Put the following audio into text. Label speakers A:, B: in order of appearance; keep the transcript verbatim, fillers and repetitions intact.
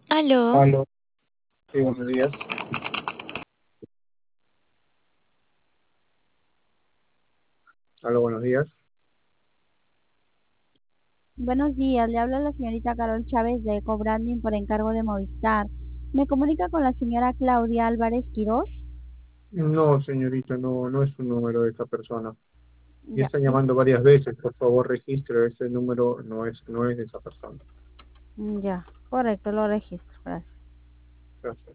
A: Aló,
B: Aló, sí, buenos días. Aló, buenos días.
C: Buenos días, le habla la señorita Carol Chávez de Ecobranding por encargo de Movistar. ¿Me comunica con la señora Claudia Álvarez Quirós?
B: No, señorita, no, no es un número de esa persona. Ya
C: Ya,
B: están
C: es-
B: llamando varias veces, por favor, registre, ese número no es, no es de esa persona.
C: ya, correcto, lo registro, gracias.
B: Gracias.